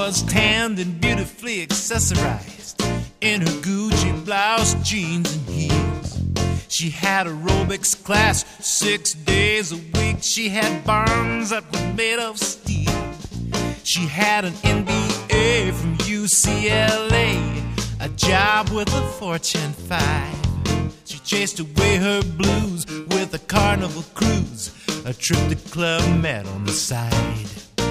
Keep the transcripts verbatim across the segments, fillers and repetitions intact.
was tanned and beautifully accessorized in her Gucci blouse, jeans, and heels. She had aerobics class six days a week. She had barns that were made of steel. She had an N B A from U C L A, a job with a Fortune five. She chased away her blues with a Carnival cruise, a trip to Club Med on the side.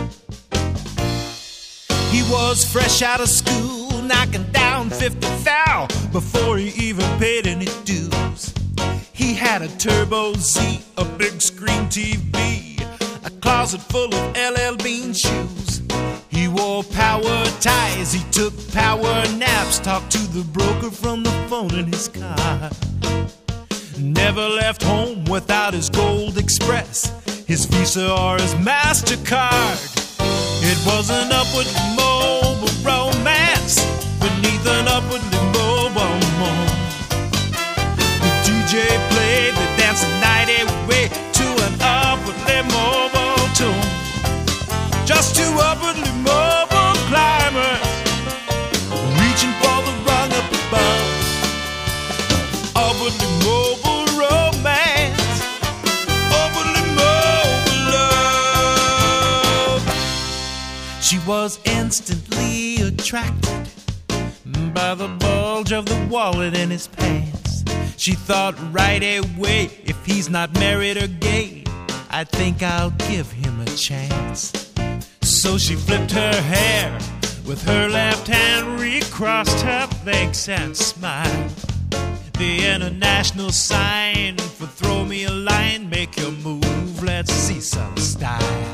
He was fresh out of school, knocking down fifty thou before he even paid any dues. He had a Turbo Z, a big screen T V, a closet full of L L Bean shoes. He wore power ties, he took power naps, talked to the broker from the phone in his car. Never left home without his Gold Express, his Visa or his MasterCard. It was an upwardly mobile romance beneath an upwardly mobile moon. The D J played the dancing night away to an upwardly mobile tune. Just two upwardly mobile climbers reaching for the rung up above. Upwardly mobile romance, upwardly mobile love. She was instantly attracted by the bulge of the wallet in his pants. She thought right away, if he's not married or gay, I think I'll give him a chance. So she flipped her hair with her left hand, recrossed her legs and smiled. The international sign for throw me a line, make your move, let's see some style.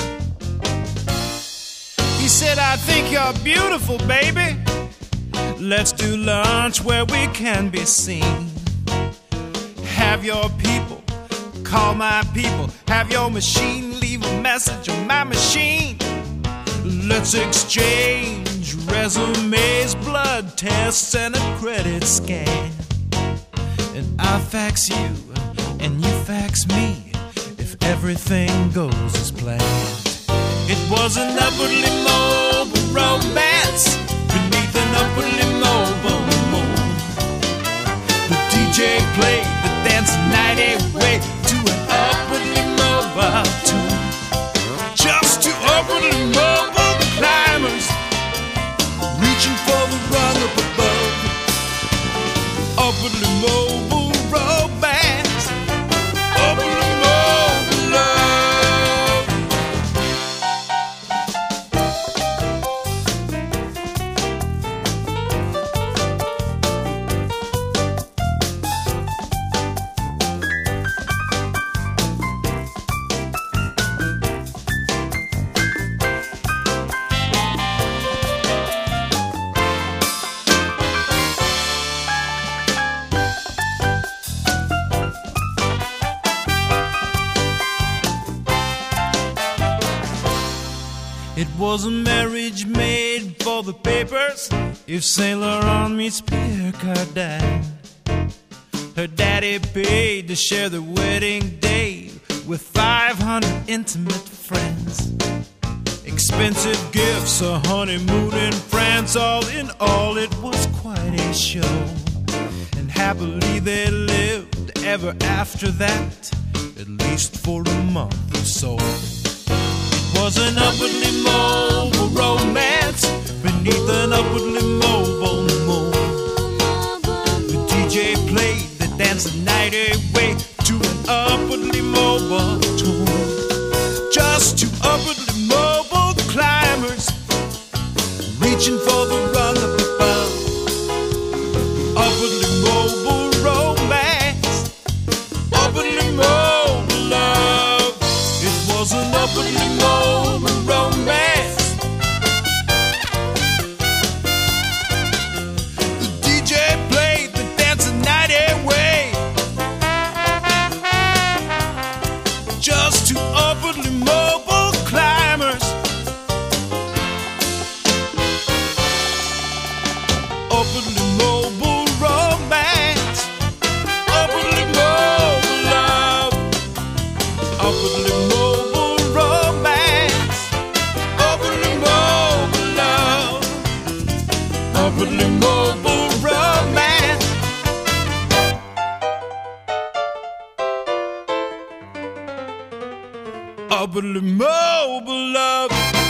He said, I think you're beautiful, baby. Let's do lunch where we can be seen. Have your people call my people. Have your machine leave a message on my machine. Let's exchange resumes, blood tests, and a credit scan. And I'll fax you, and you fax me, if everything goes as planned. It was an upwardly mobile romance beneath an upwardly mobile moon. The D J played the dancing night away to an upwardly mobile tune. Just two upwardly mobile climbers reaching for the rung up above. Upwardly mobile romance, upwardly mobile love. It was a marriage made for the papers. If Saint Laurent meets Pierre Cardin, her daddy paid to share the wedding day with five hundred intimate friends. Expensive gifts, a honeymoon in France. All in all, it was quite a show. And happily they lived ever after that, at least for a month or so. Was an upwardly mobile romance beneath an upwardly mobile moon. The D J played the dancing night away to an upwardly mobile tune. Just two upwardly mobile climbers reaching for the rung up above. Upwardly mobile romance, upwardly mobile love. It was an upwardly mobile romance. The D J played the dancing night away. Just two upwardly mobile romance. Upwardly mobile love.